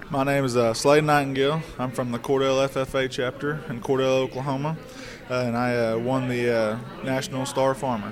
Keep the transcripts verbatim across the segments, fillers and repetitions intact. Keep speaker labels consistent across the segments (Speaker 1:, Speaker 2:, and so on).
Speaker 1: My name is uh, Slade Nightingale. I'm from the Cordell F F A chapter in Cordell, Oklahoma, uh, and I uh, won the uh, National Star Farmer.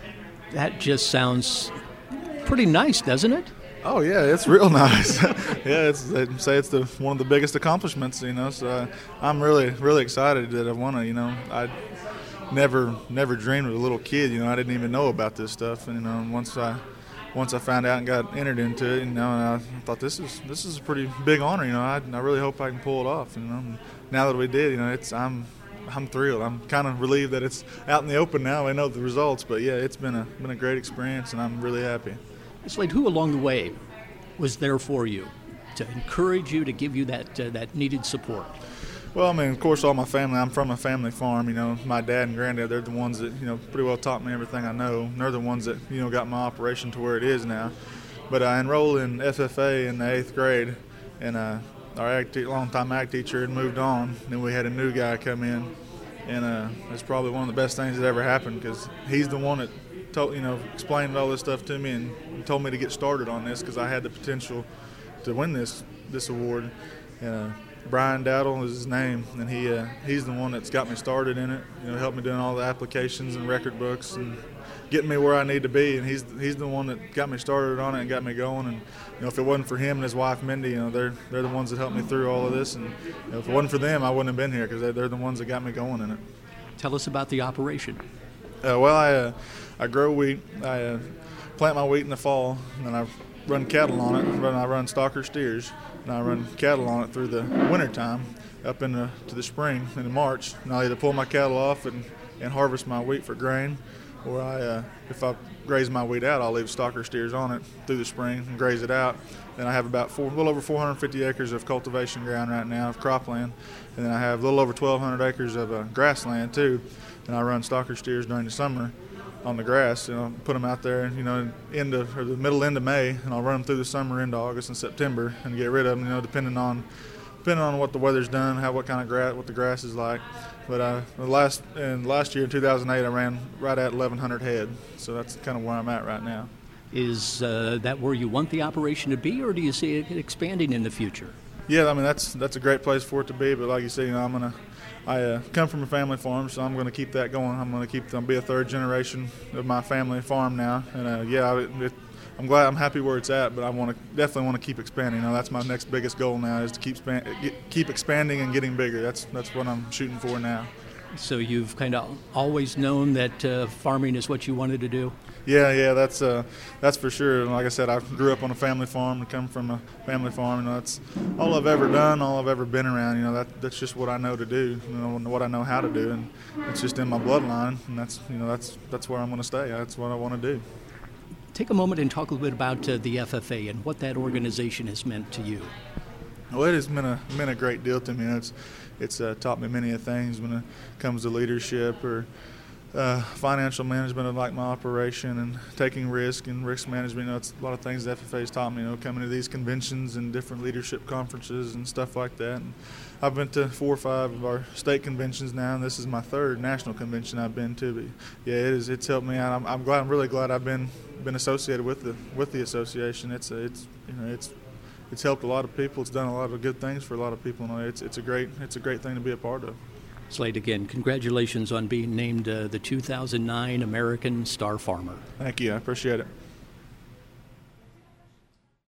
Speaker 2: That just sounds pretty nice, doesn't it?
Speaker 1: Oh yeah, it's real nice. yeah, it's they say it's the one of the biggest accomplishments, you know. So uh, I'm really, really excited that I won it. You know, I never, never dreamed as a little kid. You know, I didn't even know about this stuff, and you know, once I Once I found out and got entered into it, you know, and I thought this is this is a pretty big honor, you know. I, I really hope I can pull it off, you know. And now that we did, you know, it's I'm I'm thrilled. I'm kind of relieved that it's out in the open now. I know the results, but yeah, it's been a been a great experience, and I'm really happy.
Speaker 2: Slade, who along the way was there for you to encourage you, to give you that uh, that needed support?
Speaker 1: Well, I mean, of course, all my family. I'm from a family farm. You know, my dad and granddad, they're the ones that, you know, pretty well taught me everything I know. And they're the ones that, you know, got my operation to where it is now. But I enrolled in F F A in the eighth grade, and uh, our ag te- longtime ag teacher had moved on. Then we had a new guy come in, and uh, it's probably one of the best things that ever happened, because he's the one that told, you know, explained all this stuff to me and told me to get started on this, because I had the potential to win this this award. And, uh, Brian Dowdle is his name, and he uh, he's the one that's got me started in it. You know, helped me doing all the applications and record books and getting me where I need to be. And he's he's the one that got me started on it and got me going. And you know, if it wasn't for him and his wife Mindy, you know, they're they're the ones that helped me through all of this. And you know, if it wasn't for them, I wouldn't have been here, because they're, they're the ones that got me going in it.
Speaker 2: Tell us about the operation.
Speaker 1: Uh, well, I uh, I grow wheat. I uh, plant my wheat in the fall, and then I run cattle on it. Run I run stocker steers. And I run cattle on it through the wintertime up into to the spring into March. And I'll either pull my cattle off and, and harvest my wheat for grain, or I, uh, if I graze my wheat out, I'll leave stocker steers on it through the spring and graze it out. Then I have about four, a little over four hundred fifty acres of cultivation ground right now, of cropland. And then I have a little over twelve hundred acres of uh, grassland too. And I run stocker steers during the summer on the grass. You know, put them out there, you know, end of, or the middle end of May, and I'll run them through the summer into August and September and get rid of them, you know, depending on depending on what the weather's done, how what kind of grass, what the grass is like. But uh, the last and last year in two thousand eight, I ran right at eleven hundred head, so that's kind of where I'm at right now.
Speaker 2: Is uh, that where you want the operation to be, or do you see it expanding in the future?
Speaker 1: Yeah, I mean, that's that's a great place for it to be. But like you say, you know, I'm gonna. I uh, come from a family farm, so I'm going to keep that going. I'm going to keep, I'll be a third generation of my family farm now, and uh, yeah, it, it, I'm glad, I'm happy where it's at. But I want to definitely want to keep expanding. You know, that's my next biggest goal now, is to keep span, get, keep expanding and getting bigger. That's that's what I'm shooting for now.
Speaker 2: So you've kind of always known that uh, farming is what you wanted to do?
Speaker 1: Yeah, yeah, that's uh, that's for sure. Like I said, I grew up on a family farm and come from a family farm. You know, that's all I've ever done, all I've ever been around. You know, that that's just what I know to do. You know, what I know how to do, and it's just in my bloodline. And that's you know, that's that's where I'm going to stay. That's what I want to do.
Speaker 2: Take a moment and talk a little bit about uh, the F F A and what that organization has meant to you.
Speaker 1: Well, it has been a meant a great deal to me. It's it's uh, taught me many things when it comes to leadership or uh, financial management of like my operation and taking risk and risk management. You know, it's a lot of things the F F A has taught me. You know, coming to these conventions and different leadership conferences and stuff like that. And I've been to four or five of our state conventions now, and this is my third national convention I've been to. But yeah, it is. It's helped me out. I'm, I'm glad. I'm really glad I've been been associated with the with the association. It's it's you know it's. It's helped a lot of people. It's done a lot of good things for a lot of people. And it's it's a great it's a great thing to be a part of.
Speaker 2: Slade, again, congratulations on being named uh, the two thousand nine American Star Farmer.
Speaker 1: Thank you. I appreciate it.